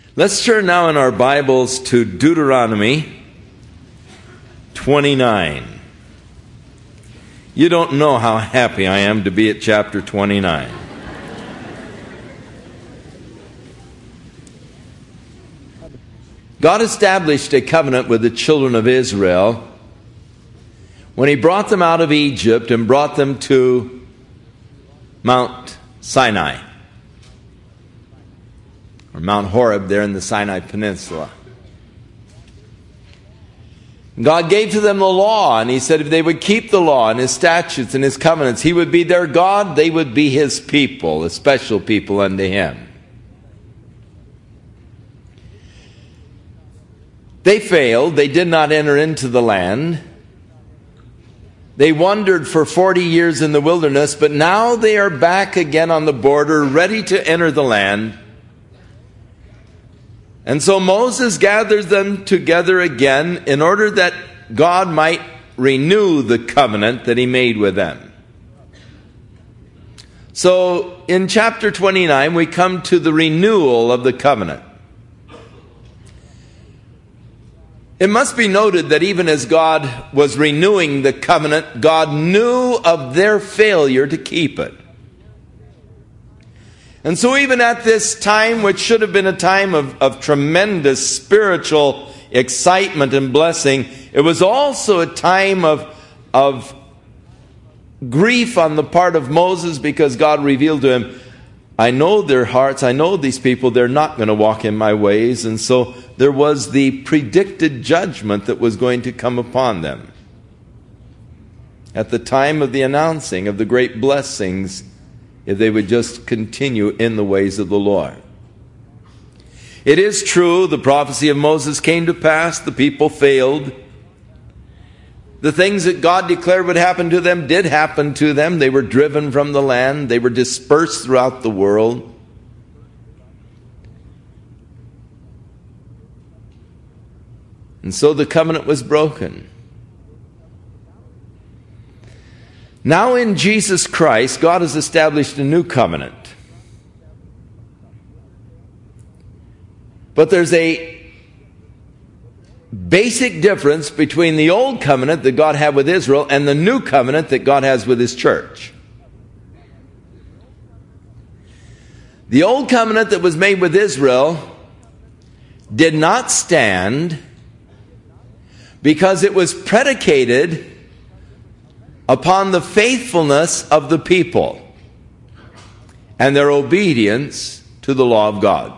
Let's turn now in our Bibles to Deuteronomy 29. You don't know how happy I am to be at chapter 29. God established a covenant with the children of Israel when He brought them out of Egypt and brought them to Mount Sinai, or Mount Horeb there in the Sinai Peninsula. God gave to them the law, and He said if they would keep the law and His statutes and His covenants, He would be their God, they would be His people, a special people unto Him. They failed. They did not enter into the land. They wandered for 40 years in the wilderness, but now they are back again on the border, ready to enter the land. And so Moses gathers them together again in order that God might renew the covenant that He made with them. So in chapter 29, we come to the renewal of the covenant. It must be noted that even as God was renewing the covenant, God knew of their failure to keep it. And so even at this time, which should have been a time of tremendous spiritual excitement and blessing, it was also a time of grief on the part of Moses, because God revealed to him, I know their hearts, I know these people, they're not going to walk in my ways. And so there was the predicted judgment that was going to come upon them at the time of the announcing of the great blessings if they would just continue in the ways of the Lord. It is true, the prophecy of Moses came to pass, the people failed. The things that God declared would happen to them did happen to them. They were driven from the land. They were dispersed throughout the world. And so the covenant was broken. Now in Jesus Christ, God has established a new covenant. But there's a basic difference between the old covenant that God had with Israel and the new covenant that God has with His church. The old covenant that was made with Israel did not stand because it was predicated upon the faithfulness of the people and their obedience to the law of God.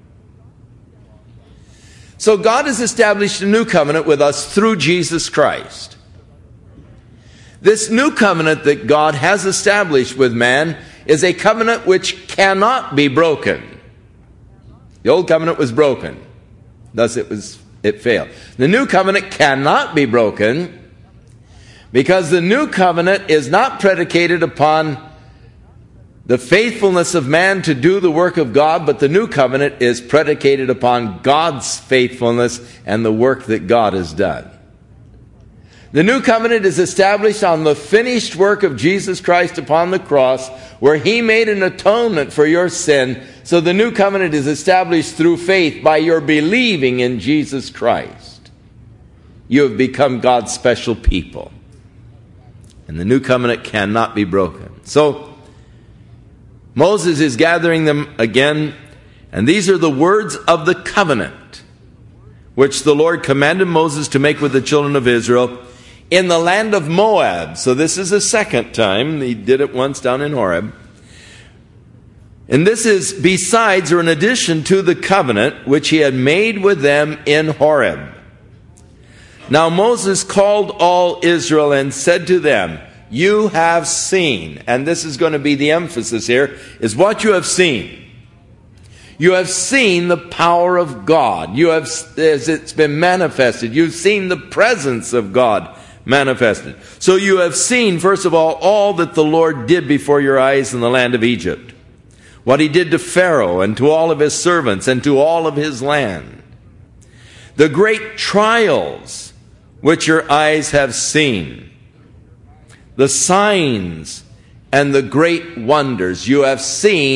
So God has established a new covenant with us through Jesus Christ. This new covenant that God has established with man is a covenant which cannot be broken. The old covenant was broken. Thus it failed. The new covenant cannot be broken because the new covenant is not predicated upon the faithfulness of man to do the work of God, but the new covenant is predicated upon God's faithfulness and the work that God has done. The new covenant is established on the finished work of Jesus Christ upon the cross, where He made an atonement for your sin. So the new covenant is established through faith by your believing in Jesus Christ. You have become God's special people. And the new covenant cannot be broken. So Moses is gathering them again, and these are the words of the covenant which the Lord commanded Moses to make with the children of Israel in the land of Moab. So this is the second time. He did it once down in Horeb. And this is besides or in addition to the covenant which He had made with them in Horeb. Now Moses called all Israel and said to them, you have seen, and this is going to be the emphasis here, is what you have seen. You have seen the power of God. You have, as it's been manifested, you've seen the presence of God manifested. So you have seen, first of all that the Lord did before your eyes in the land of Egypt. What He did to Pharaoh and to all of his servants and to all of his land. The great trials which your eyes have seen. The signs and the great wonders you have seen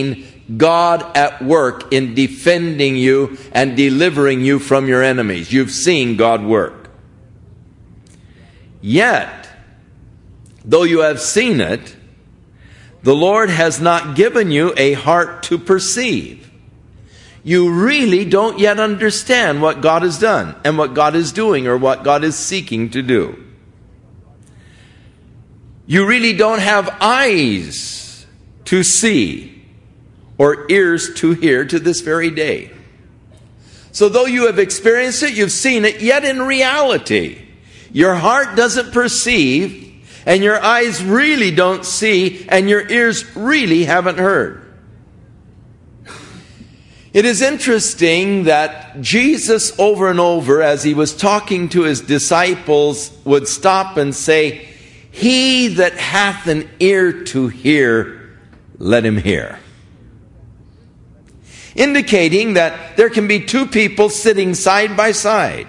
God at work in defending you and delivering you from your enemies. You've seen God work. Yet, though you have seen it, the Lord has not given you a heart to perceive. You really don't yet understand what God has done and what God is doing or what God is seeking to do. You really don't have eyes to see or ears to hear to this very day. So though you have experienced it, you've seen it, yet in reality, your heart doesn't perceive, and your eyes really don't see, and your ears really haven't heard. It is interesting that Jesus over and over, as he was talking to his disciples, would stop and say, "He that hath an ear to hear, let him hear." Indicating that there can be two people sitting side by side.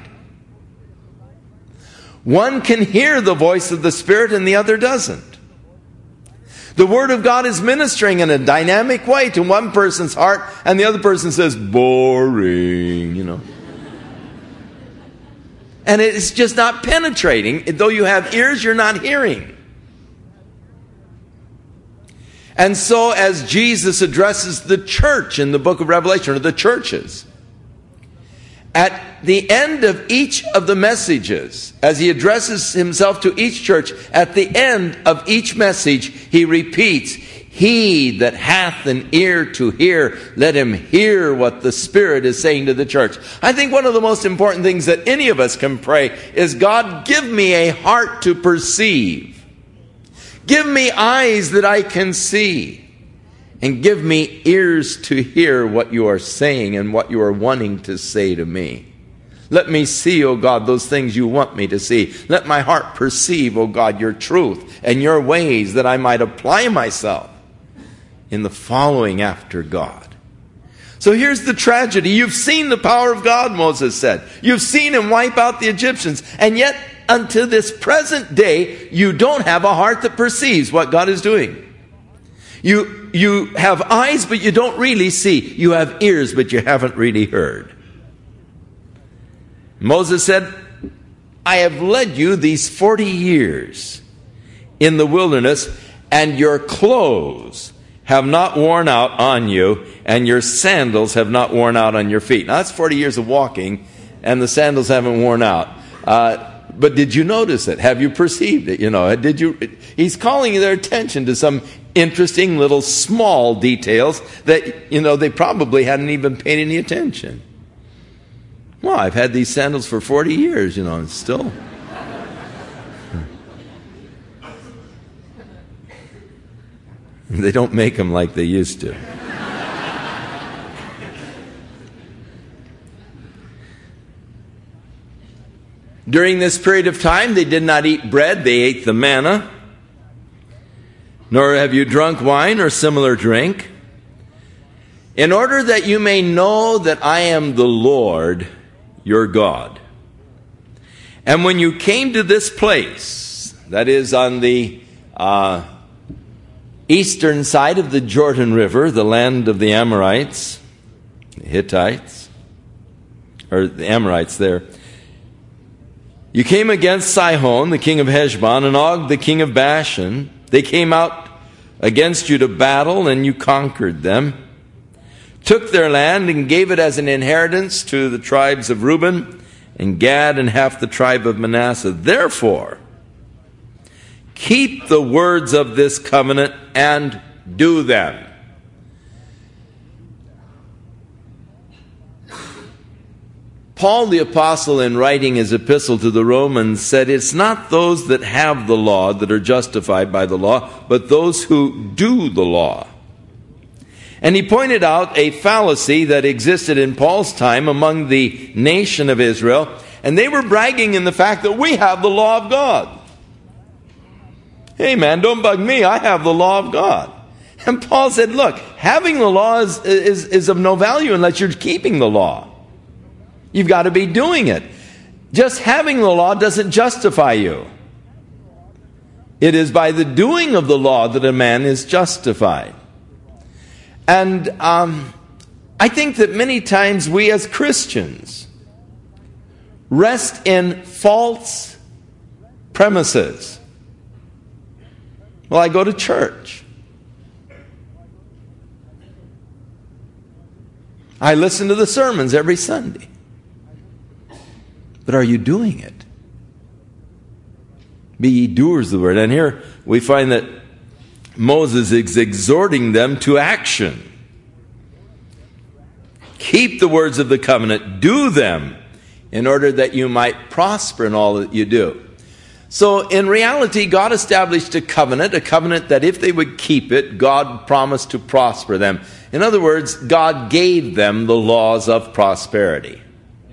One can hear the voice of the Spirit and the other doesn't. The Word of God is ministering in a dynamic way to one person's heart, and the other person says, boring, And it's just not penetrating. Though you have ears, you're not hearing. And so as Jesus addresses the church in the book of Revelation, or the churches, at the end of each of the messages, as he addresses himself to each church, at the end of each message, he repeats, "He that hath an ear to hear, let him hear what the Spirit is saying to the church." I think one of the most important things that any of us can pray is, God, give me a heart to perceive. Give me eyes that I can see. And give me ears to hear what you are saying and what you are wanting to say to me. Let me see, O God, those things you want me to see. Let my heart perceive, O God, your truth and your ways, that I might apply myself in the following after God. So here's the tragedy. You've seen the power of God, Moses said. You've seen him wipe out the Egyptians. And yet, unto this present day, you don't have a heart that perceives what God is doing. You have eyes, but you don't really see. You have ears, but you haven't really heard. Moses said, I have led you these 40 years in the wilderness, and your clothes have not worn out on you, and your sandals have not worn out on your feet. Now, that's 40 years of walking, and the sandals haven't worn out. But did you notice it? Have you perceived it? He's calling their attention to some interesting little small details that, they probably hadn't even paid any attention. Well, I've had these sandals for 40 years, and still. They don't make them like they used to. During this period of time, they did not eat bread, they ate the manna. Nor have you drunk wine or similar drink, in order that you may know that I am the Lord your God. And when you came to this place, that is on the eastern side of the Jordan River, the land of the Amorites, the Hittites, or the Amorites there, you came against Sihon, the king of Heshbon, and Og, the king of Bashan. They came out against you to battle, and you conquered them, took their land and gave it as an inheritance to the tribes of Reuben and Gad and half the tribe of Manasseh. Therefore, keep the words of this covenant and do them. Paul the apostle, in writing his epistle to the Romans, said, it's not those that have the law that are justified by the law, but those who do the law. And he pointed out a fallacy that existed in Paul's time among the nation of Israel, and they were bragging in the fact that we have the law of God. Hey man, don't bug me, I have the law of God. And Paul said, look, having the law is of no value unless you're keeping the law. You've got to be doing it. Just having the law doesn't justify you. It is by the doing of the law that a man is justified. And I think that many times we as Christians rest in false premises. Well, I go to church. I listen to the sermons every Sunday. But are you doing it? Be ye doers of the word. And here we find that Moses is exhorting them to action. Keep the words of the covenant. Do them in order that you might prosper in all that you do. So in reality, God established a covenant that if they would keep it, God promised to prosper them. In other words, God gave them the laws of prosperity.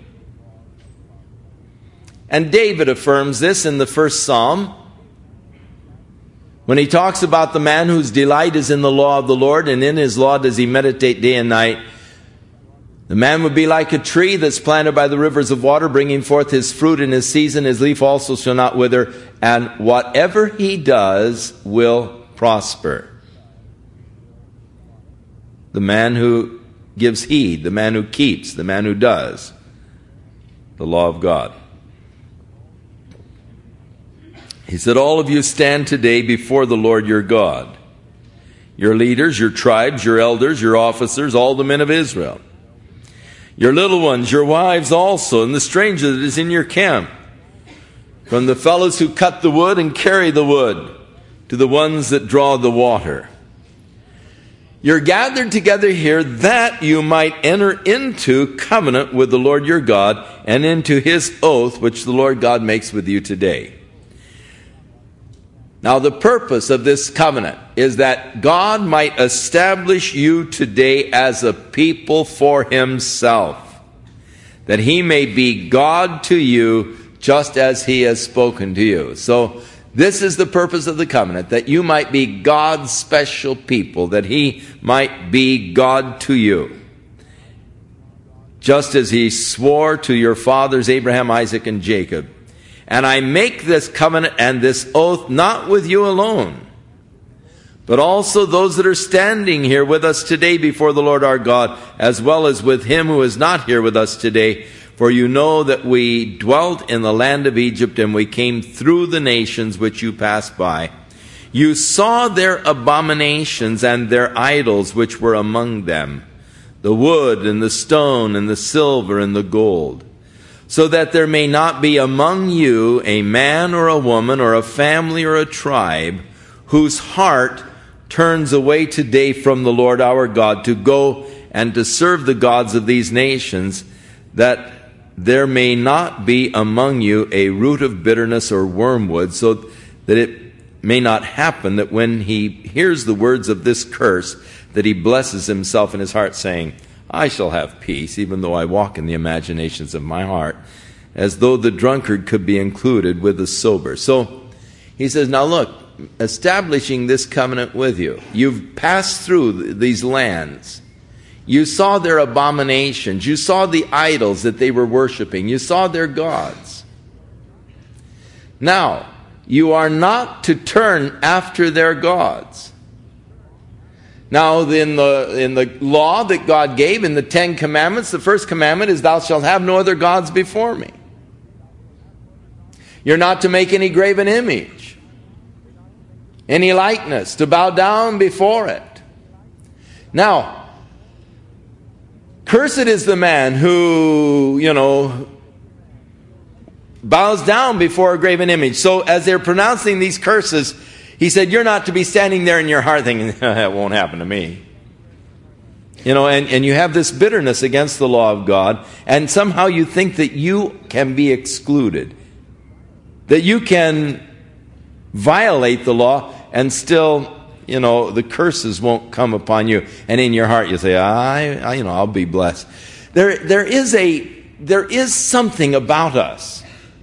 And David affirms this in the first Psalm, when he talks about the man whose delight is in the law of the Lord, and in his law does he meditate day and night. The man would be like a tree that's planted by the rivers of water, bringing forth his fruit in his season. His leaf also shall not wither, and whatever he does will prosper. The man who gives heed, the man who keeps, the man who does the law of God. He said, all of you stand today before the Lord your God. Your leaders, your tribes, your elders, your officers, all the men of Israel. Your little ones, your wives also, and the stranger that is in your camp. From the fellows who cut the wood and carry the wood, to the ones that draw the water. You're gathered together here that you might enter into covenant with the Lord your God, and into his oath which the Lord God makes with you today. Now the purpose of this covenant is that God might establish you today as a people for himself, that he may be God to you just as he has spoken to you. So this is the purpose of the covenant, that you might be God's special people, that he might be God to you, just as he swore to your fathers Abraham, Isaac, and Jacob. And I make this covenant and this oath not with you alone, but also those that are standing here with us today before the Lord our God, as well as with him who is not here with us today. For you know that we dwelt in the land of Egypt, and we came through the nations which you passed by. You saw their abominations and their idols which were among them, the wood and the stone and the silver and the gold. So that there may not be among you a man or a woman or a family or a tribe whose heart turns away today from the Lord our God to go and to serve the gods of these nations, that there may not be among you a root of bitterness or wormwood, so that it may not happen that when he hears the words of this curse, that he blesses himself in his heart, saying, I shall have peace, even though I walk in the imaginations of my heart, as though the drunkard could be included with the sober. So he says, now look, establishing this covenant with you, you've passed through these lands. You saw their abominations. You saw the idols that they were worshiping. You saw their gods. Now, you are not to turn after their gods. Now, in the law that God gave, in the 10 Commandments, the first commandment is, thou shalt have no other gods before me. You're not to make any graven image, any likeness, to bow down before it. Now, cursed is the man who, bows down before a graven image. So as they're pronouncing these curses, he said, you're not to be standing there in your heart thinking, that won't happen to me. And you have this bitterness against the law of God, and somehow you think that you can be excluded, that you can violate the law and still, the curses won't come upon you. And in your heart you say, I'll be blessed. There is something about us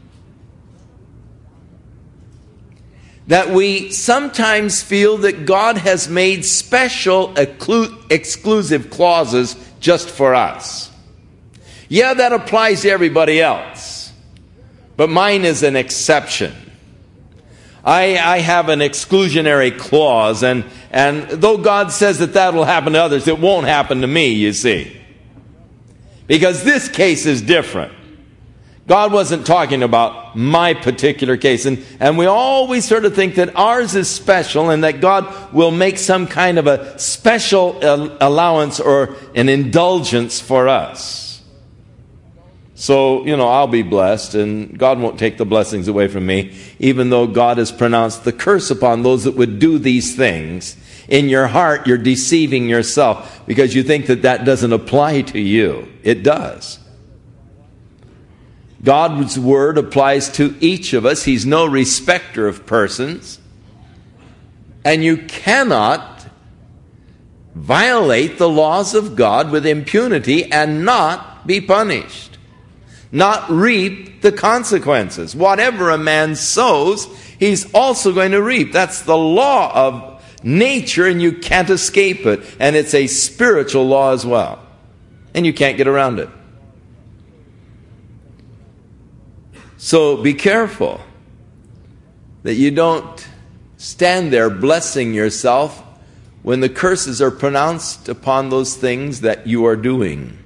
that we sometimes feel that God has made special exclusive clauses just for us. Yeah, that applies to everybody else, but mine is an exception. I have an exclusionary clause, and though God says that will happen to others, it won't happen to me, you see. Because this case is different. God wasn't talking about my particular case. And we always sort of think that ours is special and that God will make some kind of a special allowance or an indulgence for us. So, I'll be blessed, and God won't take the blessings away from me, even though God has pronounced the curse upon those that would do these things. In your heart, you're deceiving yourself because you think that doesn't apply to you. It does. God's word applies to each of us. He's no respecter of persons. And you cannot violate the laws of God with impunity and not be punished. Not reap the consequences. Whatever a man sows, he's also going to reap. That's the law of nature, and you can't escape it. And it's a spiritual law as well. And you can't get around it. So be careful that you don't stand there blessing yourself when the curses are pronounced upon those things that you are doing.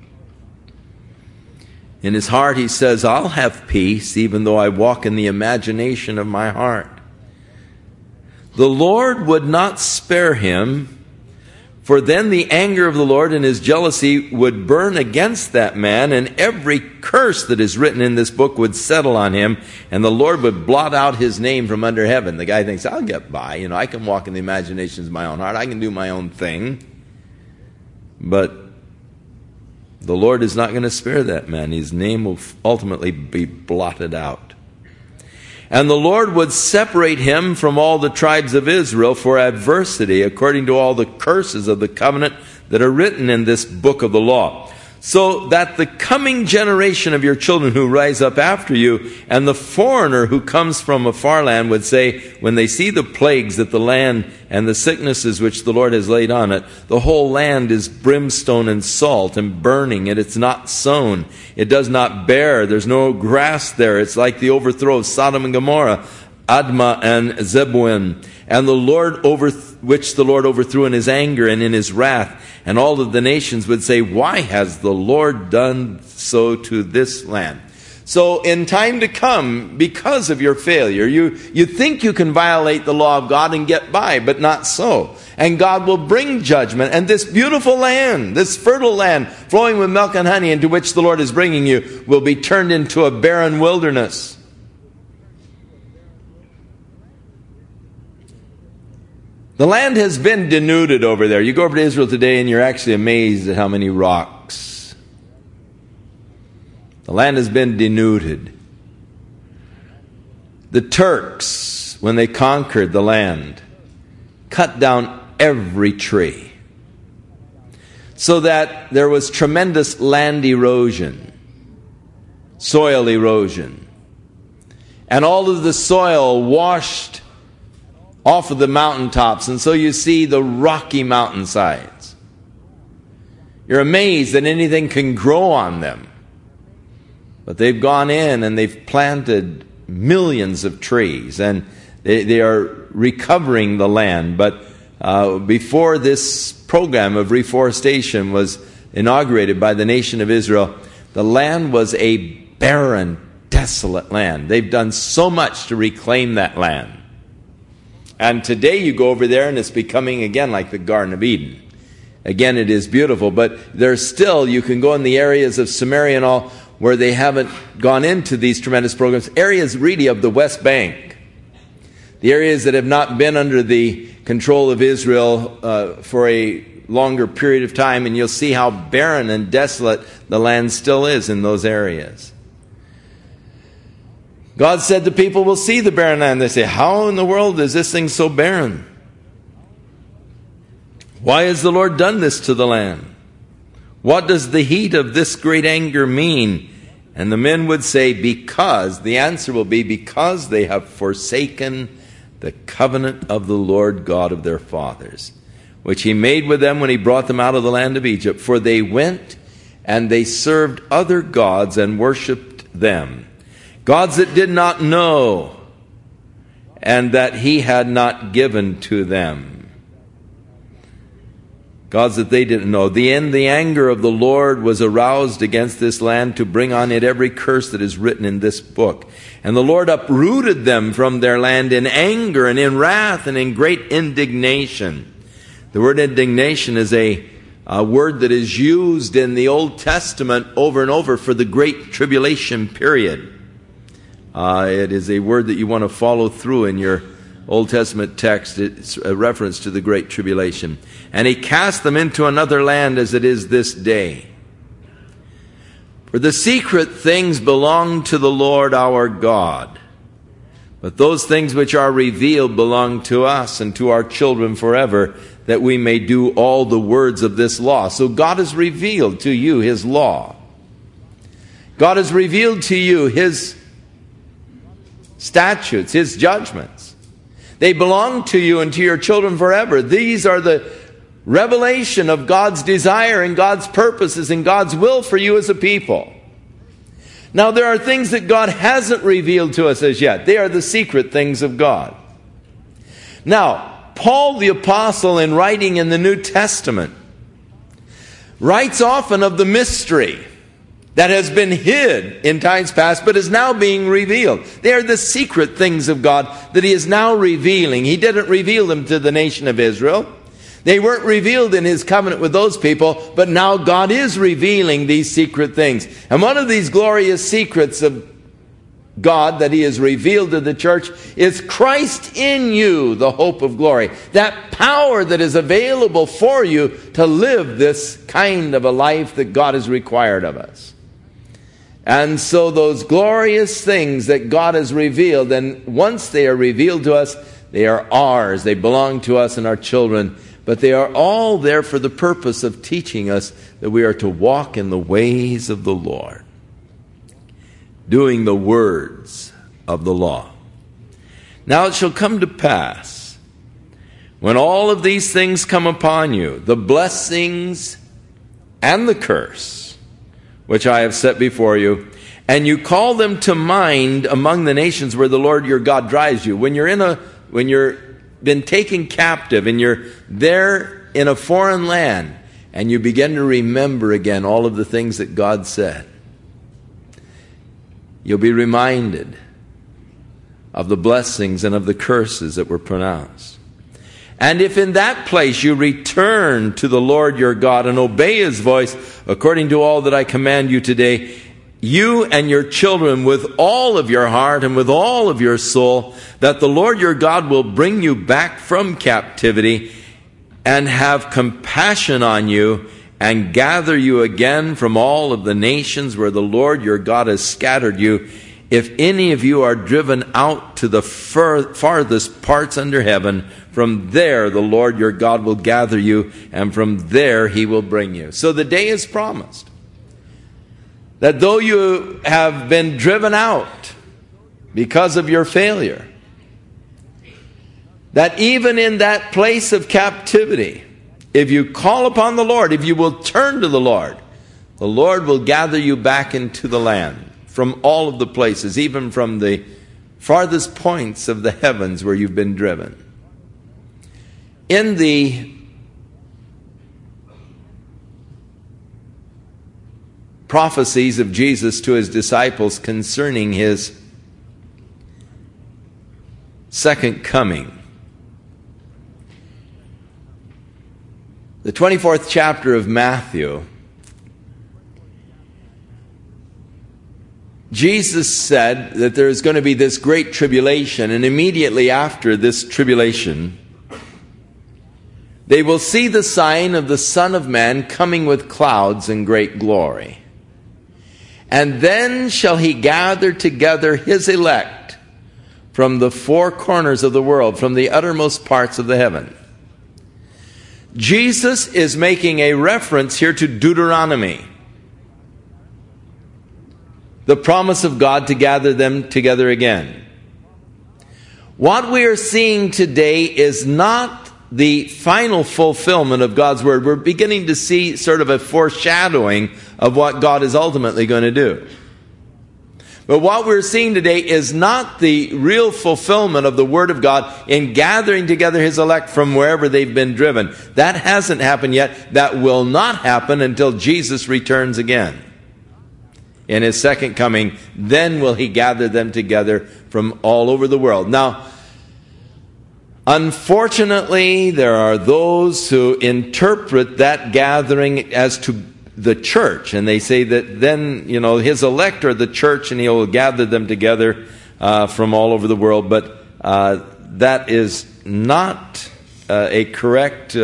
In his heart he says, I'll have peace even though I walk in the imagination of my heart. The Lord would not spare him, for then the anger of the Lord and his jealousy would burn against that man, and every curse that is written in this book would settle on him, and the Lord would blot out his name from under heaven. The guy thinks, I'll get by. I can walk in the imaginations of my own heart. I can do my own thing. But the Lord is not going to spare that man. His name will ultimately be blotted out. And the Lord would separate him from all the tribes of Israel for adversity, according to all the curses of the covenant that are written in this book of the law. So that the coming generation of your children who rise up after you, and the foreigner who comes from a far land would say, when they see the plagues that the land and the sicknesses which the Lord has laid on it, the whole land is brimstone and salt and burning, and it's not sown. It does not bear. There's no grass there. It's like the overthrow of Sodom and Gomorrah, Admah and Zeboim, and the Lord which the Lord overthrew in his anger and in his wrath. And all of the nations would say, why has the Lord done so to this land? So in time to come, because of your failure, you think you can violate the law of God and get by, but not so. And God will bring judgment. And this beautiful land, this fertile land, flowing with milk and honey, into which the Lord is bringing you, will be turned into a barren wilderness. The land has been denuded over there. You go over to Israel today and you're actually amazed at how many rocks. The land has been denuded. The Turks, when they conquered the land, cut down every tree, so that there was tremendous land erosion, soil erosion. And all of the soil washed off of the mountaintops, and so you see the rocky mountainsides. You're amazed that anything can grow on them. But they've gone in and they've planted millions of trees, and they are recovering the land. But before this program of reforestation was inaugurated by the nation of Israel, the land was a barren, desolate land. They've done so much to reclaim that land. And today you go over there and it's becoming again like the Garden of Eden. Again, it is beautiful, but there's still, you can go in the areas of Samaria and all where they haven't gone into these tremendous programs, areas really of the West Bank, the areas that have not been under the control of Israel for a longer period of time, and you'll see how barren and desolate the land still is in those areas. God said the people will see the barren land. They say, how in the world is this thing so barren? Why has the Lord done this to the land? What does the heat of this great anger mean? And the men would say, because, the answer will be, because they have forsaken the covenant of the Lord God of their fathers, which he made with them when he brought them out of the land of Egypt. For they went and they served other gods and worshipped them. Gods that did not know, and that he had not given to them. Gods that they didn't know. The anger of the Lord was aroused against this land to bring on it every curse that is written in this book. And the Lord uprooted them from their land in anger and in wrath and in great indignation. The word indignation is a word that is used in the Old Testament over and over for the Great Tribulation period. It is a word that you want to follow through in your Old Testament text. It's a reference to the Great Tribulation. And he cast them into another land as it is this day. For the secret things belong to the Lord our God, but those things which are revealed belong to us and to our children forever, that we may do all the words of this law. So God has revealed to you his law. God has revealed to you his statutes, his judgments. They belong to you and to your children forever. These are the revelation of God's desire and God's purposes and God's will for you as a people. Now, there are things that God hasn't revealed to us as yet. They are the secret things of God. Now, Paul the Apostle, in writing in the New Testament, writes often of the mystery that has been hid in times past but is now being revealed. They are the secret things of God that he is now revealing. He didn't reveal them to the nation of Israel. They weren't revealed in his covenant with those people, but now God is revealing these secret things. And one of these glorious secrets of God that he has revealed to the church is Christ in you, the hope of glory. That power that is available for you to live this kind of a life that God has required of us. And so those glorious things that God has revealed, and once they are revealed to us, they are ours. They belong to us and our children. But they are all there for the purpose of teaching us that we are to walk in the ways of the Lord, doing the words of the law. Now it shall come to pass, when all of these things come upon you, the blessings and the curse, which I have set before you, and you call them to mind among the nations where the Lord your God drives you. When you're been taken captive and you're there in a foreign land, and you begin to remember again all of the things that God said, you'll be reminded of the blessings and of the curses that were pronounced. And if in that place you return to the Lord your God and obey his voice according to all that I command you today, you and your children with all of your heart and with all of your soul, that the Lord your God will bring you back from captivity and have compassion on you and gather you again from all of the nations where the Lord your God has scattered you. If any of you are driven out to the farthest parts under heaven, from there the Lord your God will gather you, and from there he will bring you. So the day is promised that though you have been driven out because of your failure, that even in that place of captivity, if you call upon the Lord, if you will turn to the Lord will gather you back into the land from all of the places, even from the farthest points of the heavens where you've been driven. In the prophecies of Jesus to his disciples concerning his second coming, the 24th chapter of Matthew, Jesus said that there is going to be this great tribulation, and immediately after this tribulation, they will see the sign of the Son of Man coming with clouds in great glory. And then shall he gather together his elect from the four corners of the world, from the uttermost parts of the heaven. Jesus is making a reference here to Deuteronomy, the promise of God to gather them together again. What we are seeing today is not the final fulfillment of God's word. We're beginning to see sort of a foreshadowing of what God is ultimately going to do. But what we're seeing today is not the real fulfillment of the Word of God in gathering together His elect from wherever they've been driven. That hasn't happened yet. That will not happen until Jesus returns again. In His second coming, then will He gather them together from all over the world. Now, unfortunately, there are those who interpret that gathering as to the church, and they say that then, His elect are the church, and He'll gather them together from all over the world. But that is not a correct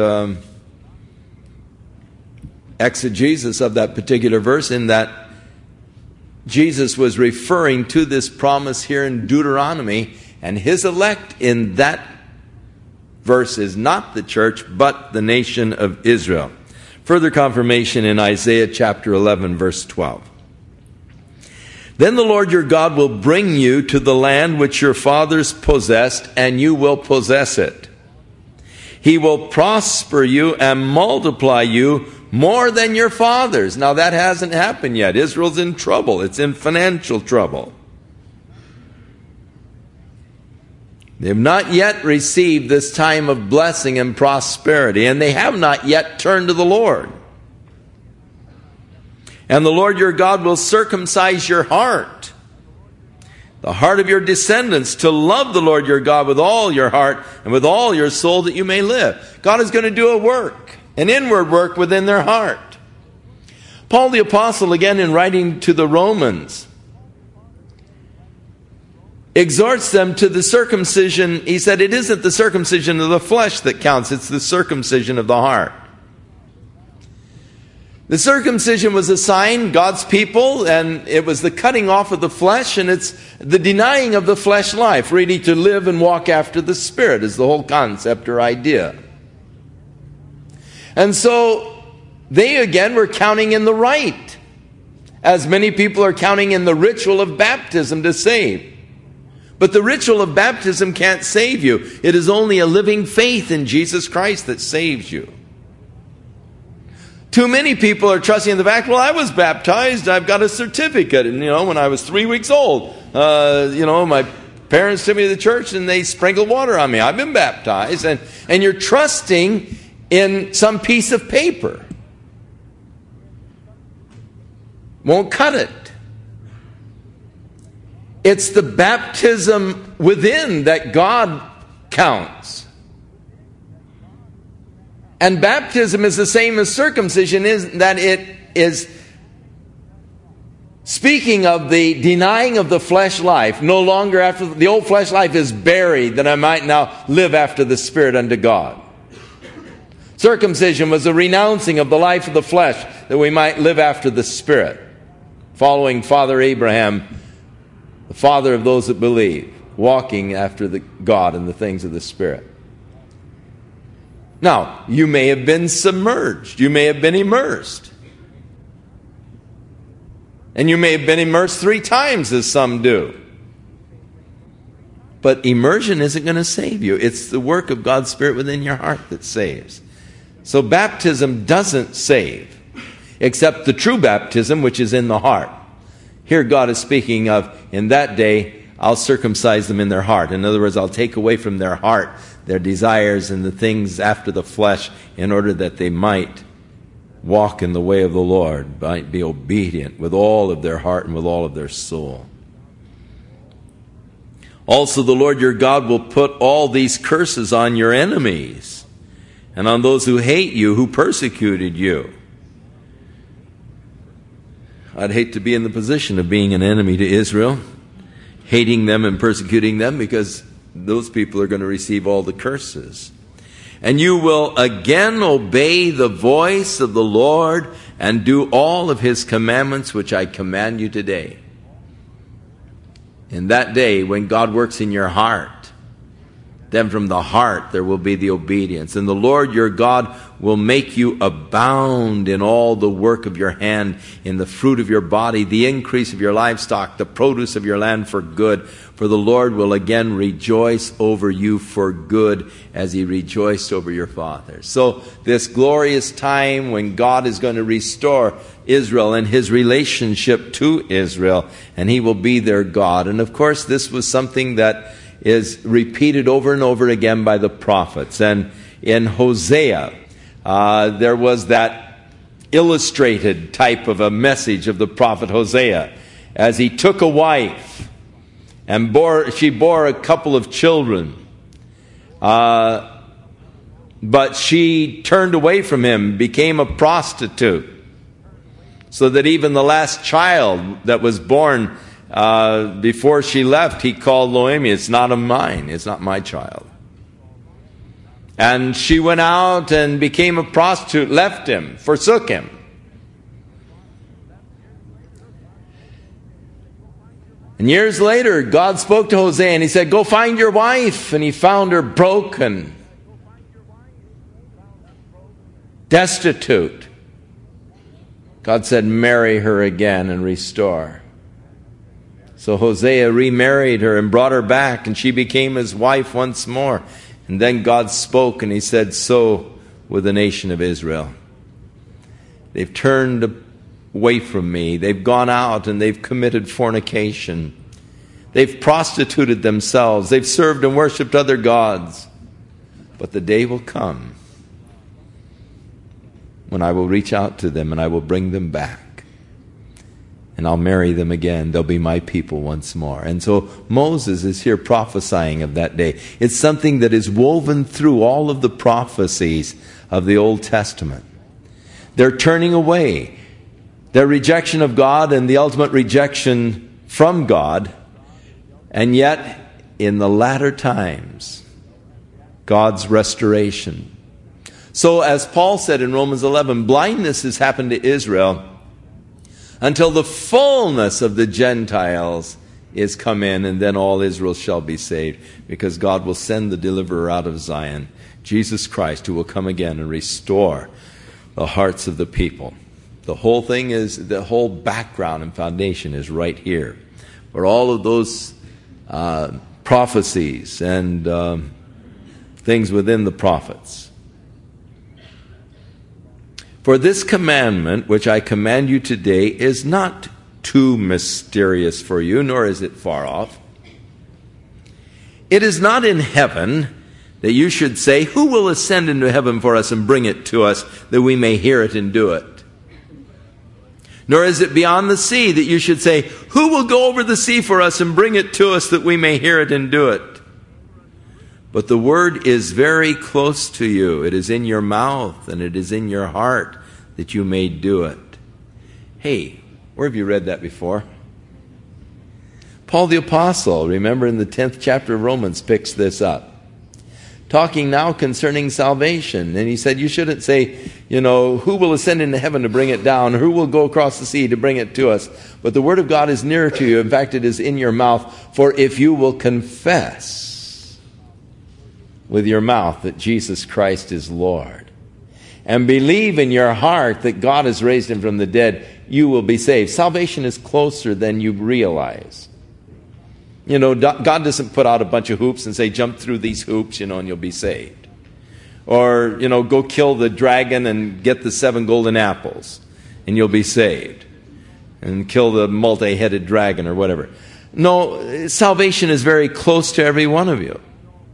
exegesis of that particular verse, in that Jesus was referring to this promise here in Deuteronomy, and His elect in that verse is not the church, but the nation of Israel. Further confirmation in Isaiah chapter 11, verse 12. Then the Lord your God will bring you to the land which your fathers possessed, and you will possess it. He will prosper you and multiply you more than your fathers. Now that hasn't happened yet. Israel's in trouble. It's in financial trouble. They have not yet received this time of blessing and prosperity, and they have not yet turned to the Lord. And the Lord your God will circumcise your heart, the heart of your descendants, to love the Lord your God with all your heart and with all your soul, that you may live. God is going to do a work, an inward work within their heart. Paul the Apostle, again in writing to the Romans, exhorts them to the circumcision. He said it isn't the circumcision of the flesh that counts, it's the circumcision of the heart. The circumcision was a sign, God's people, and it was the cutting off of the flesh, and it's the denying of the flesh life, really to live and walk after the Spirit is the whole concept or idea. And so they again were counting in the rite, as many people are counting in the ritual of baptism to save. But the ritual of baptism can't save you. It is only a living faith in Jesus Christ that saves you. Too many people are trusting in the fact, well, I was baptized, I've got a certificate. And, when I was 3 weeks old, my parents took me to the church and they sprinkled water on me. I've been baptized. And you're trusting in some piece of paper. Won't cut it. It's the baptism within that God counts. And baptism is the same as circumcision, is that it is speaking of the denying of the flesh life. No longer after the old flesh life is buried, that I might now live after the Spirit unto God. Circumcision was a renouncing of the life of the flesh, that we might live after the Spirit, following Father Abraham, the father of those that believe, walking after the God and the things of the Spirit. Now, you may have been submerged. You may have been immersed. And you may have been immersed 3 times, as some do. But immersion isn't going to save you. It's the work of God's Spirit within your heart that saves. So baptism doesn't save, except the true baptism, which is in the heart. Here God is speaking of, in that day, I'll circumcise them in their heart. In other words, I'll take away from their heart their desires and the things after the flesh, in order that they might walk in the way of the Lord, might be obedient with all of their heart and with all of their soul. Also, the Lord your God will put all these curses on your enemies and on those who hate you, who persecuted you. I'd hate to be in the position of being an enemy to Israel, hating them and persecuting them, because those people are going to receive all the curses. And you will again obey the voice of the Lord and do all of His commandments which I command you today. In that day, when God works in your heart, then from the heart there will be the obedience. And the Lord your God will make you abound in all the work of your hand, in the fruit of your body, the increase of your livestock, the produce of your land for good. For the Lord will again rejoice over you for good, as He rejoiced over your fathers. So this glorious time when God is going to restore Israel and his relationship to Israel, and he will be their God. And of course, this was something that is repeated over and over again by the prophets. And in Hosea, there was that illustrated type of a message of the prophet Hosea, as he took a wife and she bore a couple of children. But she turned away from him, became a prostitute, so that even the last child that was born before she left, he called Lo-Ammi, it's not of mine, it's not my child. And she went out and became a prostitute, left him, forsook him. And years later, God spoke to Hosea and he said, go find your wife. And he found her broken, destitute. God said, marry her again and restore. So Hosea remarried her and brought her back, and she became his wife once more. And then God spoke and he said, so with the nation of Israel. They've turned away from me. They've gone out and they've committed fornication. They've prostituted themselves. They've served and worshipped other gods. But the day will come when I will reach out to them and I will bring them back. And I'll marry them again. They'll be my people once more. And so Moses is here prophesying of that day. It's something that is woven through all of the prophecies of the Old Testament. They're turning away. Their rejection of God and the ultimate rejection from God. And yet, in the latter times, God's restoration. So as Paul said in Romans 11, blindness has happened to Israel until the fullness of the Gentiles is come in, and then all Israel shall be saved, because God will send the deliverer out of Zion, Jesus Christ, who will come again and restore the hearts of the people. The whole thing is, the whole background and foundation is right here, for all of those prophecies and things within the prophets. For this commandment, which I command you today, is not too mysterious for you, nor is it far off. It is not in heaven that you should say, who will ascend into heaven for us and bring it to us, that we may hear it and do it? Nor is it beyond the sea that you should say, who will go over the sea for us and bring it to us, that we may hear it and do it? But the word is very close to you. It is in your mouth and it is in your heart, that you may do it. Hey, where have you read that before? Paul the Apostle, remember in the 10th chapter of Romans, picks this up. Talking now concerning salvation. And he said, you shouldn't say, who will ascend into heaven to bring it down? Who will go across the sea to bring it to us? But the word of God is nearer to you. In fact, it is in your mouth. For if you will confess with your mouth that Jesus Christ is Lord, and believe in your heart that God has raised him from the dead, you will be saved. Salvation is closer than you realize. God doesn't put out a bunch of hoops and say, jump through these hoops, and you'll be saved. Or, go kill the dragon and get the 7 golden apples, and you'll be saved. And kill the multi-headed dragon or whatever. No, salvation is very close to every one of you.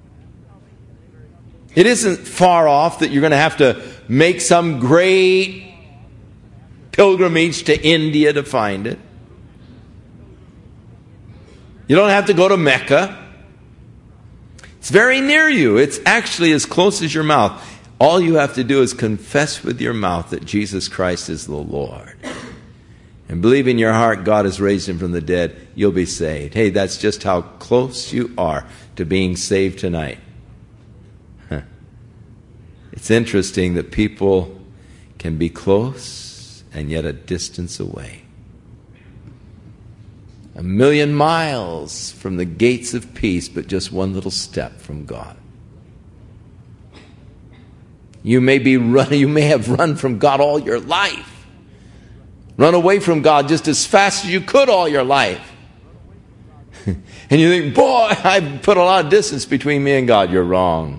It isn't far off that you're going to have to make some great pilgrimage to India to find it. You don't have to go to Mecca. It's very near you. It's actually as close as your mouth. All you have to do is confess with your mouth that Jesus Christ is the Lord, and believe in your heart God has raised him from the dead. You'll be saved. Hey, that's just how close you are to being saved tonight. It's interesting that people can be close and yet a distance away. 1,000,000 miles from the gates of peace, but just one little step from God. You may have run from God all your life. Run away from God just as fast as you could all your life. And you think, boy, I've put a lot of distance between me and God. You're wrong.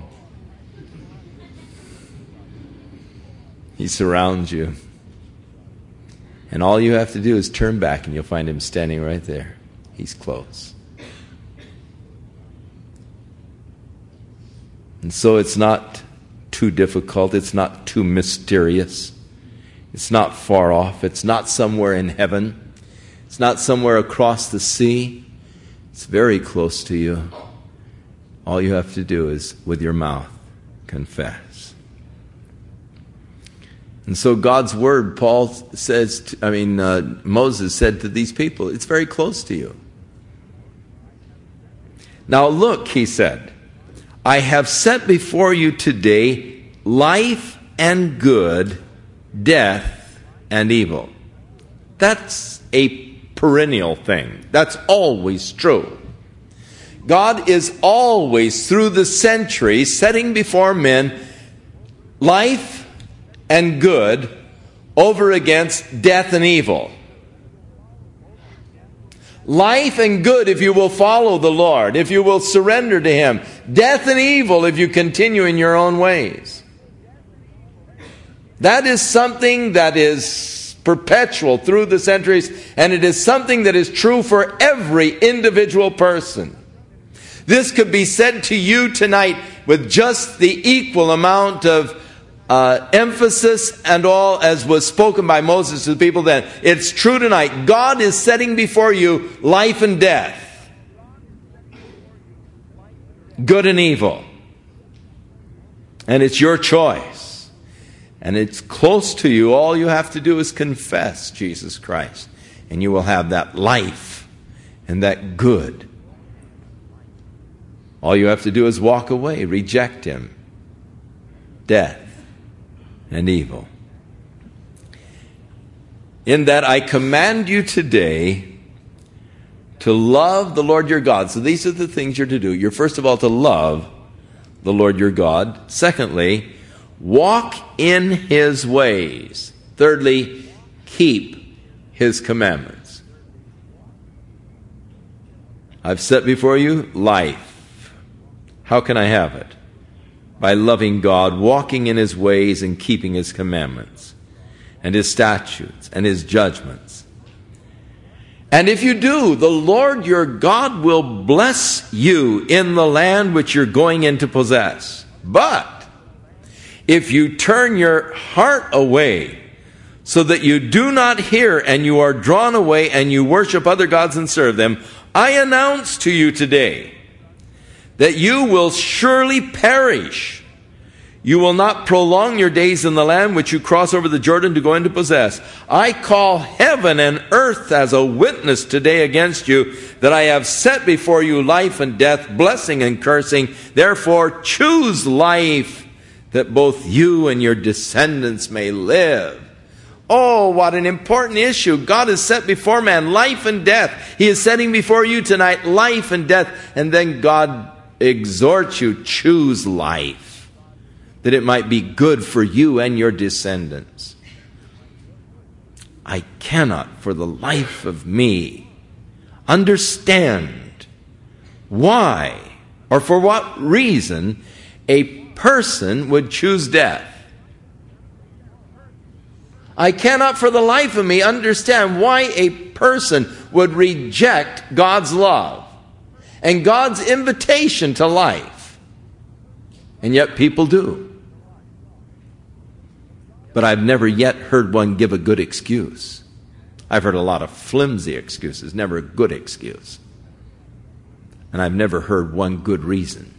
He surrounds you. And all you have to do is turn back and you'll find him standing right there. He's close. And so it's not too difficult. It's not too mysterious. It's not far off. It's not somewhere in heaven. It's not somewhere across the sea. It's very close to you. All you have to do is, with your mouth, confess. And so God's word, Moses said to these people, it's very close to you. Now look, he said, I have set before you today life and good, death and evil. That's a perennial thing. That's always true. God is always, through the centuries, setting before men life and good over against death and evil. Life and good if you will follow the Lord, if you will surrender to Him. Death and evil if you continue in your own ways. That is something that is perpetual through the centuries, and it is something that is true for every individual person. This could be said to you tonight with just the equal amount of emphasis and all as was spoken by Moses to the people then. It's true tonight. God is setting before you life and death, good and evil. And it's your choice. And it's close to you. All you have to do is confess Jesus Christ, and you will have that life and that good. All you have to do is walk away, reject Him. Death and evil. In that I command you today to love the Lord your God. So these are the things you're to do. You're first of all to love the Lord your God. Secondly, walk in His ways. Thirdly, keep His commandments. I've set before you life. How can I have it? By loving God, walking in His ways, and keeping His commandments, and His statutes, and His judgments. And if you do, the Lord your God will bless you in the land which you're going in to possess. But if you turn your heart away, so that you do not hear, and you are drawn away, and you worship other gods and serve them, I announce to you today that you will surely perish. You will not prolong your days in the land which you cross over the Jordan to go in to possess. I call heaven and earth as a witness today against you, that I have set before you life and death, blessing and cursing. Therefore choose life, that both you and your descendants may live. Oh, what an important issue. God has set before man life and death. He is setting before you tonight life and death. And then God exhorts you, choose life, that it might be good for you and your descendants. I cannot for the life of me understand why or for what reason a person would choose death. I cannot for the life of me understand why a person would reject God's love and God's invitation to life. And yet people do. But I've never yet heard one give a good excuse. I've heard a lot of flimsy excuses, never a good excuse. And I've never heard one good reason.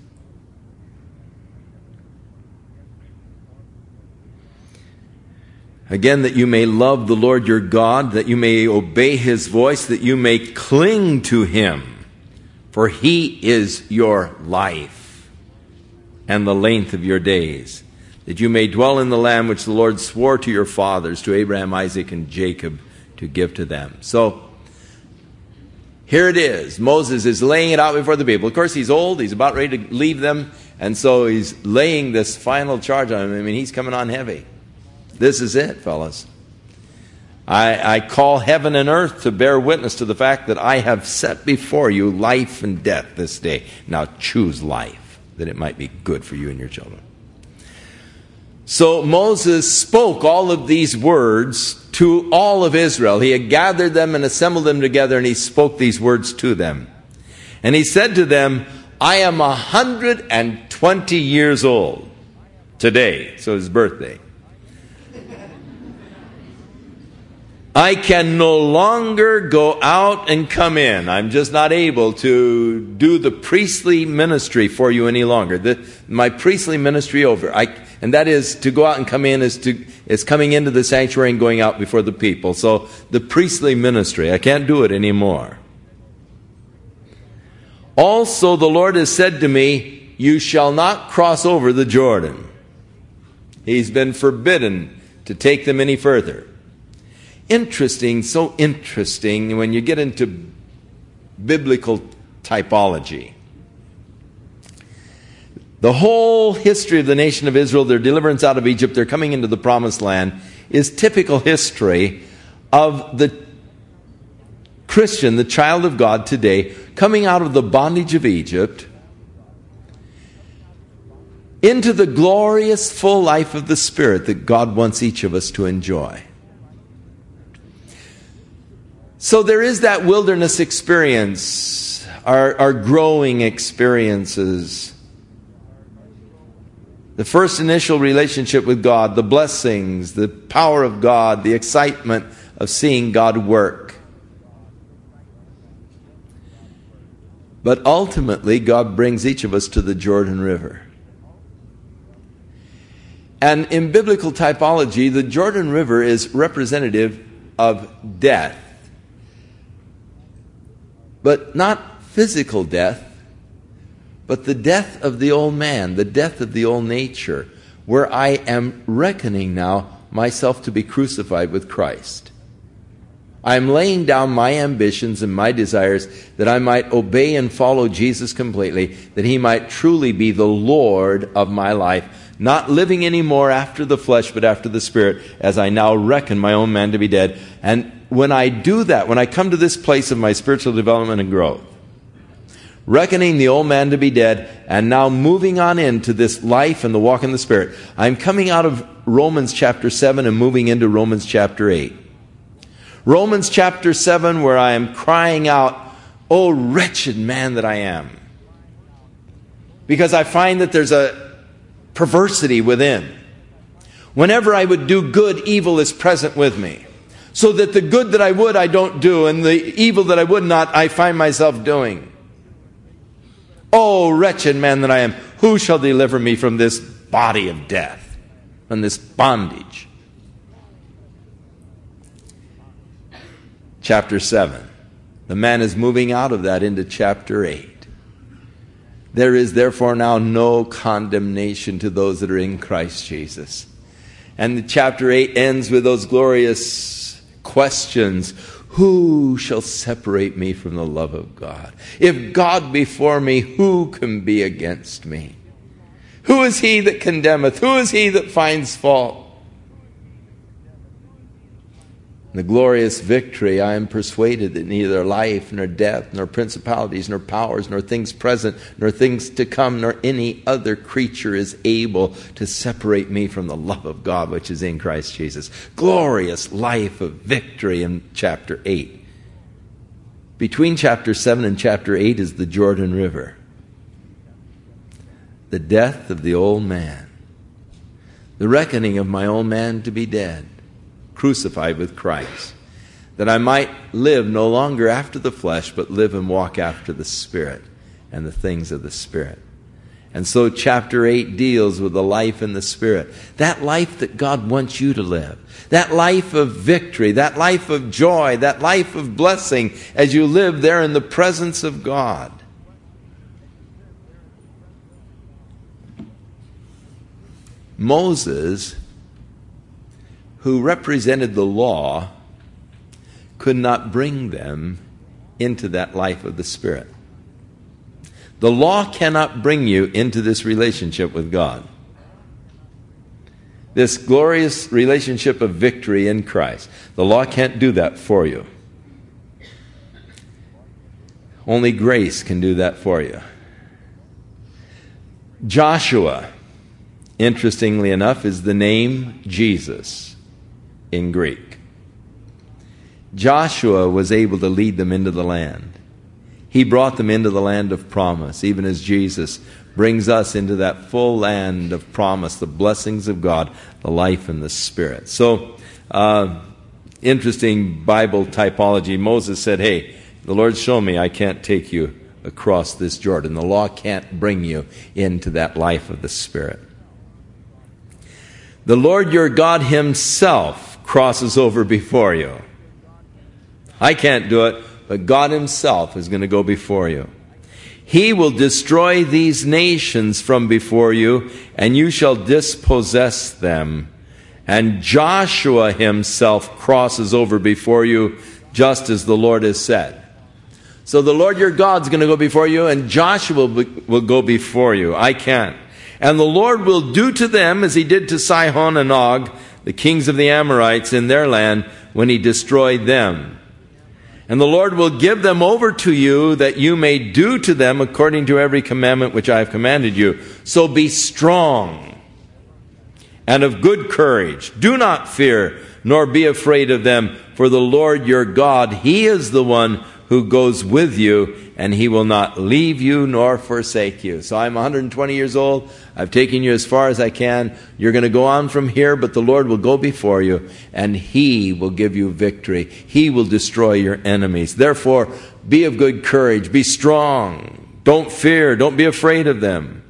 Again, that you may love the Lord your God, that you may obey His voice, that you may cling to Him. For He is your life and the length of your days, that you may dwell in the land which the Lord swore to your fathers, to Abraham, Isaac, and Jacob, to give to them. So, here it is. Moses is laying it out before the people. Of course, he's old. He's about ready to leave them. And so he's laying this final charge on them. I mean, he's coming on heavy. This is it, fellas. I call heaven and earth to bear witness to the fact that I have set before you life and death this day. Now choose life, that it might be good for you and your children. So Moses spoke all of these words to all of Israel. He had gathered them and assembled them together, and he spoke these words to them. And he said to them, I am 120 years old today, so his birthday. I can no longer go out and come in. I'm just not able to do the priestly ministry for you any longer. My priestly ministry over. And that is to go out and come in is coming into the sanctuary and going out before the people. So the priestly ministry, I can't do it anymore. Also the Lord has said to me, you shall not cross over the Jordan. He's been forbidden to take them any further. Interesting, so interesting when you get into biblical typology. The whole history of the nation of Israel, their deliverance out of Egypt, their coming into the promised land, is typical history of the Christian, the child of God today, coming out of the bondage of Egypt into the glorious full life of the Spirit that God wants each of us to enjoy. So there is that wilderness experience, our growing experiences, the first initial relationship with God, the blessings, the power of God, the excitement of seeing God work. But ultimately, God brings each of us to the Jordan River. And in biblical typology, the Jordan River is representative of death. But not physical death, but the death of the old man, the death of the old nature, where I am reckoning now myself to be crucified with Christ. I am laying down my ambitions and my desires that I might obey and follow Jesus completely, that he might truly be the Lord of my life, not living anymore after the flesh, but after the Spirit, as I now reckon my own man to be dead. And when I do that, when I come to this place of my spiritual development and growth, reckoning the old man to be dead, and now moving on into this life and the walk in the Spirit, I'm coming out of Romans chapter 7 and moving into Romans chapter 8. Romans chapter 7, where I am crying out, oh wretched man that I am. Because I find that there's a perversity within. Whenever I would do good, evil is present with me. So that the good that I would, I don't do, and the evil that I would not, I find myself doing. Oh, wretched man that I am, who shall deliver me from this body of death, from this bondage? Chapter 7. The man is moving out of that into chapter 8. There is therefore now no condemnation to those that are in Christ Jesus. And chapter 8 ends with those glorious questions. Who shall separate me from the love of God? If God be for me, who can be against me? Who is he that condemneth? Who is he that finds fault? The glorious victory, I am persuaded that neither life, nor death, nor principalities, nor powers, nor things present, nor things to come, nor any other creature is able to separate me from the love of God which is in Christ Jesus. Glorious life of victory in chapter 8. Between chapter 7 and chapter 8 is the Jordan River. The death of the old man. The reckoning of my old man to be dead, crucified with Christ, that I might live no longer after the flesh, but live and walk after the Spirit and the things of the Spirit. And so chapter 8 deals with the life in the Spirit. That life that God wants you to live. That life of victory, that life of joy, that life of blessing as you live there in the presence of God. Moses, who represented the law, could not bring them into that life of the Spirit. The law cannot bring you into this relationship with God. This glorious relationship of victory in Christ. The law can't do that for you. Only grace can do that for you. Joshua, interestingly enough, is the name Jesus in Greek. Joshua was able to lead them into the land. He brought them into the land of promise, even as Jesus brings us into that full land of promise, the blessings of God, the life and the Spirit. So, interesting Bible typology. Moses said, hey, the Lord's shown me I can't take you across this Jordan. The law can't bring you into that life of the Spirit. The Lord your God himself crosses over before you. I can't do it, but God himself is going to go before you. He will destroy these nations from before you, and you shall dispossess them. And Joshua himself crosses over before you, just as the Lord has said. So the Lord your God's going to go before you, and Joshua will go before you. I can't. And the Lord will do to them as he did to Sihon and Og, the kings of the Amorites in their land, when he destroyed them. And the Lord will give them over to you, that you may do to them according to every commandment which I have commanded you. So be strong and of good courage. Do not fear, nor be afraid of them, for the Lord your God, he is the one who goes with you, and he will not leave you nor forsake you. So I'm 120 years old. I've taken you as far as I can. You're going to go on from here, but the Lord will go before you, and he will give you victory. He will destroy your enemies. Therefore, be of good courage. Be strong. Don't fear. Don't be afraid of them.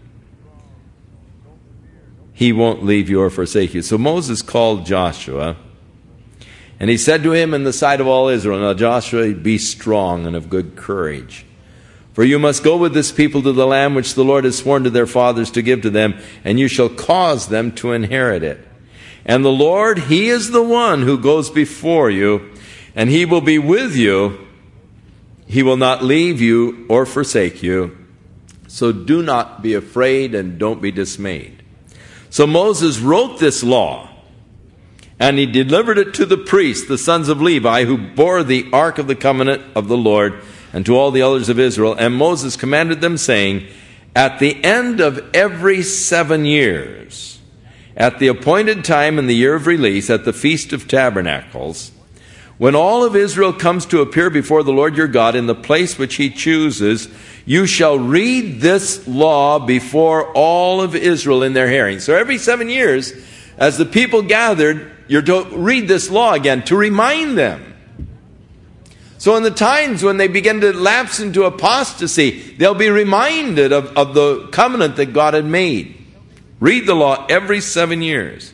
He won't leave you or forsake you. So Moses called Joshua, and he said to him in the sight of all Israel, now Joshua, be strong and of good courage. For you must go with this people to the land which the Lord has sworn to their fathers to give to them, and you shall cause them to inherit it. And the Lord, he is the one who goes before you, and he will be with you. He will not leave you or forsake you. So do not be afraid and don't be dismayed. So Moses wrote this law, and he delivered it to the priests, the sons of Levi, who bore the ark of the covenant of the Lord, and to all the elders of Israel. And Moses commanded them, saying, at the end of every 7 years, at the appointed time in the year of release, at the Feast of Tabernacles, when all of Israel comes to appear before the Lord your God in the place which he chooses, you shall read this law before all of Israel in their hearing. So every 7 years, as the people gathered, you're to read this law again to remind them. So in the times when they begin to lapse into apostasy, they'll be reminded of the covenant that God had made. Read the law every 7 years.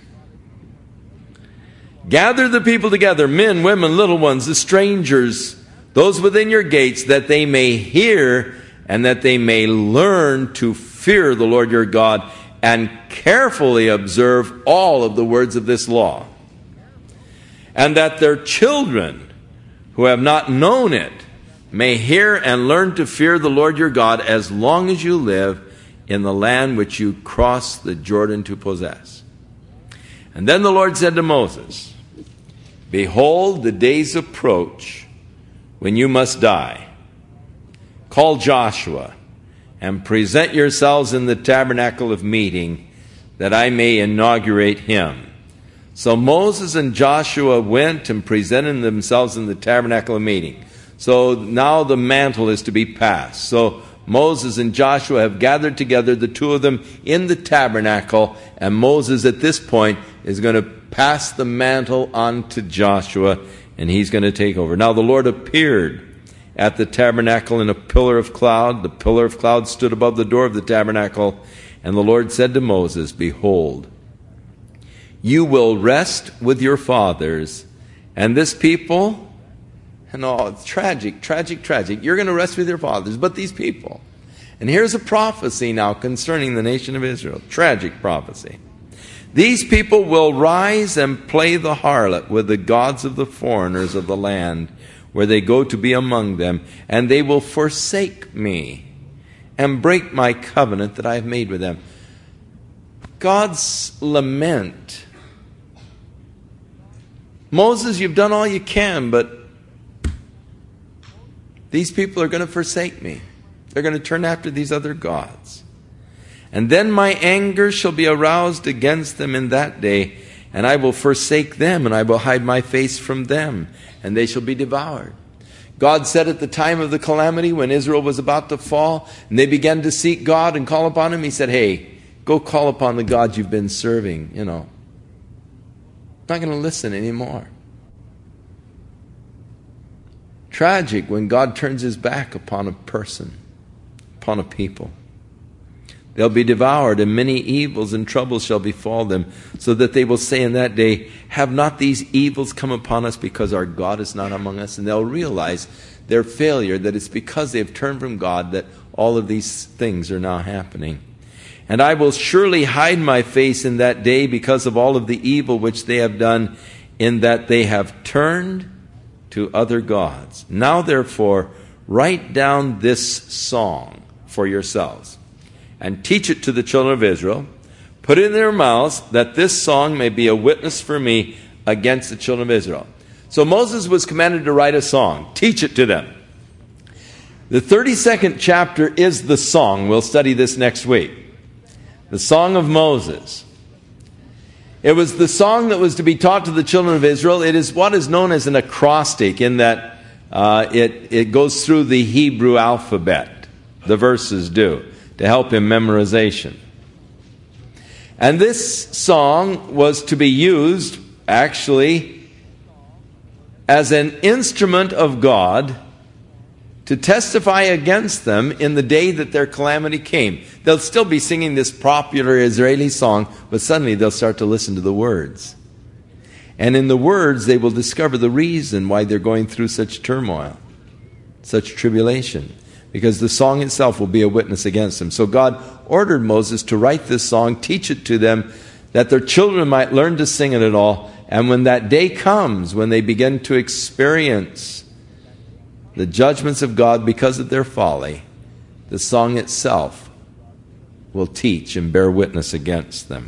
Gather the people together, men, women, little ones, the strangers, those within your gates, that they may hear and that they may learn to fear the Lord your God and carefully observe all of the words of this law. And that their children who have not known it may hear and learn to fear the Lord your God as long as you live in the land which you cross the Jordan to possess. And then the Lord said to Moses, behold, the days approach when you must die. Call Joshua and present yourselves in the tabernacle of meeting, that I may inaugurate him. So Moses and Joshua went and presented themselves in the tabernacle of meeting. So now the mantle is to be passed. So Moses and Joshua have gathered together, the two of them, in the tabernacle, and Moses at this point is going to pass the mantle on to Joshua, and he's going to take over. Now the Lord appeared at the tabernacle in a pillar of cloud. The pillar of cloud stood above the door of the tabernacle, and the Lord said to Moses, behold, you will rest with your fathers, and this people, and it's tragic, tragic, tragic. You're going to rest with your fathers, but these people. And here's a prophecy now concerning the nation of Israel. Tragic prophecy. These people will rise and play the harlot with the gods of the foreigners of the land where they go to be among them, and they will forsake me and break my covenant that I have made with them. God's lament. Moses, you've done all you can, but these people are going to forsake me. They're going to turn after these other gods. And then my anger shall be aroused against them in that day, and I will forsake them, and I will hide my face from them, and they shall be devoured. God said at the time of the calamity, when Israel was about to fall, and they began to seek God and call upon Him, He said, hey, go call upon the God you've been serving, Not going to listen anymore. Tragic when God turns His back upon a person, upon a people. They'll be devoured, and many evils and troubles shall befall them, so that they will say in that day, have not these evils come upon us because our God is not among us? And they'll realize their failure, that it's because they've turned from God that all of these things are now happening. And I will surely hide my face in that day because of all of the evil which they have done, in that they have turned to other gods. Now therefore, write down this song for yourselves, and teach it to the children of Israel. Put it in their mouths, that this song may be a witness for me against the children of Israel. So Moses was commanded to write a song. Teach it to them. The 32nd chapter is the song. We'll study this next week. The Song of Moses. It was the song that was to be taught to the children of Israel. It is what is known as an acrostic, in that it goes through the Hebrew alphabet. The verses do, to help in memorization. And this song was to be used, actually, as an instrument of God to testify against them in the day that their calamity came. They'll still be singing this popular Israeli song, but suddenly they'll start to listen to the words. And in the words, they will discover the reason why they're going through such turmoil, such tribulation, because the song itself will be a witness against them. So God ordered Moses to write this song, teach it to them, that their children might learn to sing it at all. And when that day comes, when they begin to experience the judgments of God because of their folly, the song itself will teach and bear witness against them.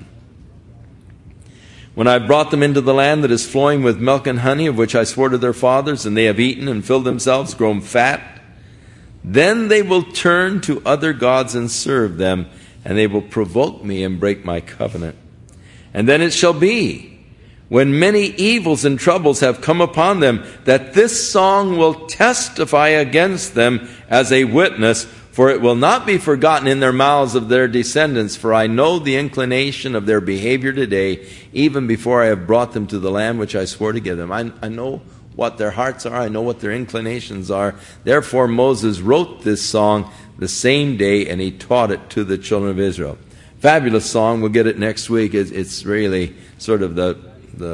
When I brought them into the land that is flowing with milk and honey, of which I swore to their fathers, and they have eaten and filled themselves, grown fat, then they will turn to other gods and serve them, and they will provoke me and break my covenant. And then it shall be, when many evils and troubles have come upon them, that this song will testify against them as a witness, for it will not be forgotten in their mouths of their descendants. For I know the inclination of their behavior today, even before I have brought them to the land which I swore to give them. I know what their hearts are. I know what their inclinations are. Therefore Moses wrote this song the same day, and he taught it to the children of Israel. Fabulous song. We'll get it next week. It's really sort of the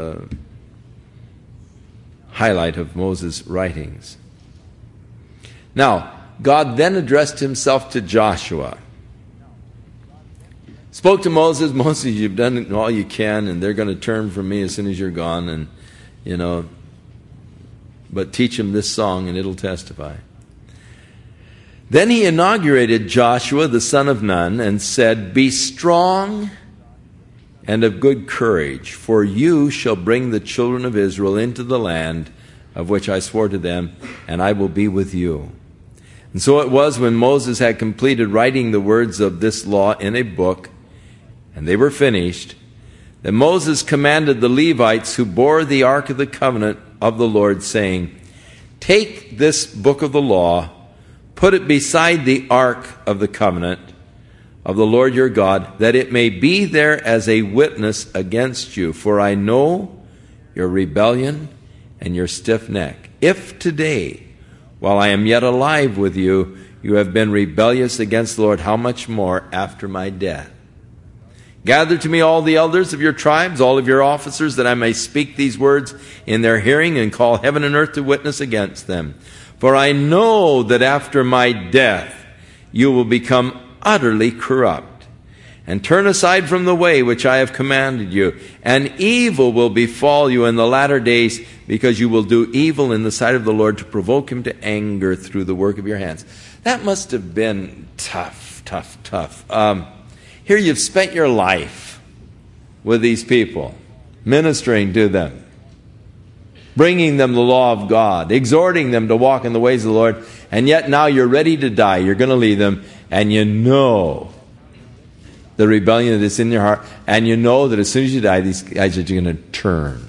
highlight of Moses' writings. Now, God then addressed himself to Joshua. Spoke to Moses, Moses, you've done all you can, and they're going to turn from me as soon as you're gone, and, but teach them this song, and it'll testify. Then he inaugurated Joshua, the son of Nun, and said, be strong and of good courage, for you shall bring the children of Israel into the land of which I swore to them, and I will be with you. And so it was, when Moses had completed writing the words of this law in a book, and they were finished, that Moses commanded the Levites who bore the ark of the covenant of the Lord, saying, take this book of the law, put it beside the ark of the covenant of the Lord your God, that it may be there as a witness against you. For I know your rebellion and your stiff neck. If today, while I am yet alive with you, you have been rebellious against the Lord, how much more after my death? Gather to me all the elders of your tribes, all of your officers, that I may speak these words in their hearing, and call heaven and earth to witness against them. For I know that after my death you will become utterly corrupt, and turn aside from the way which I have commanded you, and evil will befall you in the latter days, because you will do evil in the sight of the Lord, to provoke him to anger through the work of your hands. That must have been tough. Here you've spent your life with these people, ministering to them, bringing them the law of God, exhorting them to walk in the ways of the Lord, and yet now you're ready to die. You're going to leave them, and you know the rebellion that is in your heart, and you know that as soon as you die, these guys are going to turn.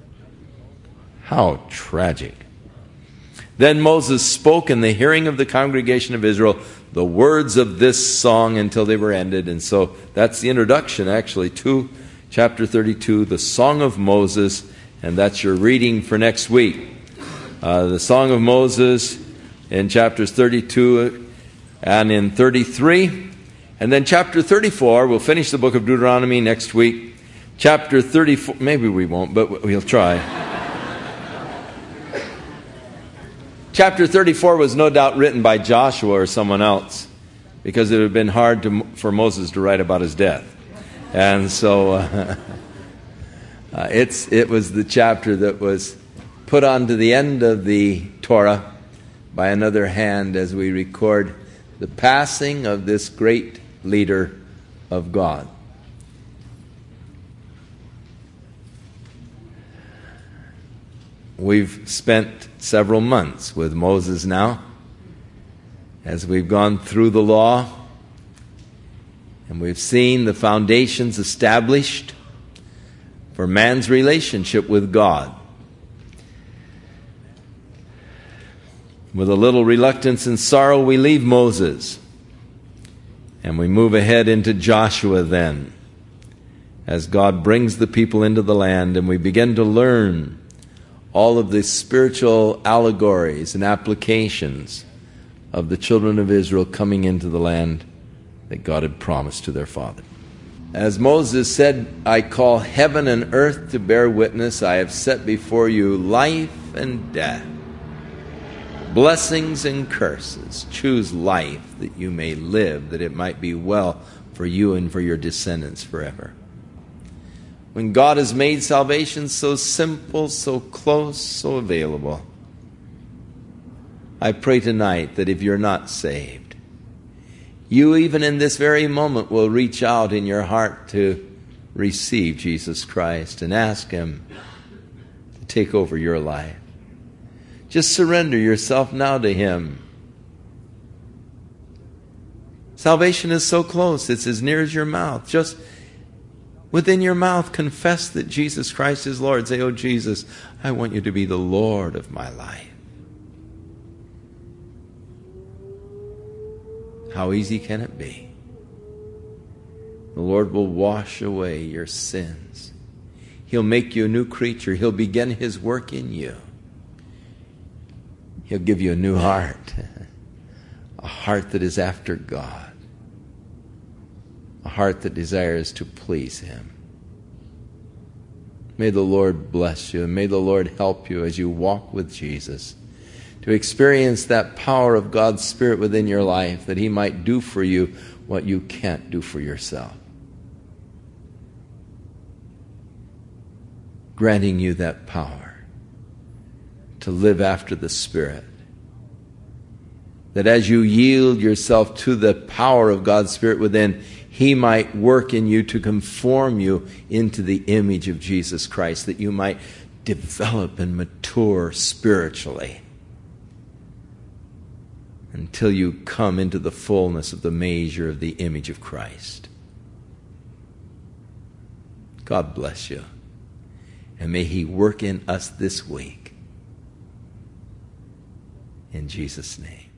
How tragic. Then Moses spoke in the hearing of the congregation of Israel the words of this song until they were ended. And so that's the introduction, actually, to chapter 32, the Song of Moses, and that's your reading for next week. The Song of Moses in chapters 32 and in 33. And then chapter 34, we'll finish the book of Deuteronomy next week. Chapter 34, maybe we won't, but we'll try. Chapter 34 was no doubt written by Joshua or someone else, because it would have been hard for Moses to write about his death. And so it was the chapter that was put onto the end of the Torah by another hand as we record the passing of this great leader of God. We've spent several months with Moses now as we've gone through the law, and we've seen the foundations established for man's relationship with God. With a little reluctance and sorrow, we leave Moses and we move ahead into Joshua then, as God brings the people into the land, and we begin to learn all of the spiritual allegories and applications of the children of Israel coming into the land that God had promised to their father. As Moses said, I call heaven and earth to bear witness. I have set before you life and death, blessings and curses. Choose life that you may live, that it might be well for you and for your descendants forever. When God has made salvation so simple, so close, so available, I pray tonight that if you're not saved, you even in this very moment will reach out in your heart to receive Jesus Christ and ask Him to take over your life. Just surrender yourself now to Him. Salvation is so close, it's as near as your mouth. Just within your mouth, confess that Jesus Christ is Lord. Say, oh Jesus, I want you to be the Lord of my life. How easy can it be? The Lord will wash away your sins. He'll make you a new creature. He'll begin His work in you. He'll give you a new heart, a heart that is after God. A heart that desires to please Him. May the Lord bless you, and may the Lord help you as you walk with Jesus to experience that power of God's Spirit within your life, that He might do for you what you can't do for yourself. Granting you that power to live after the Spirit. That as you yield yourself to the power of God's Spirit within, He might work in you to conform you into the image of Jesus Christ, that you might develop and mature spiritually until you come into the fullness of the measure of the image of Christ. God bless you, and may He work in us this week. In Jesus' name.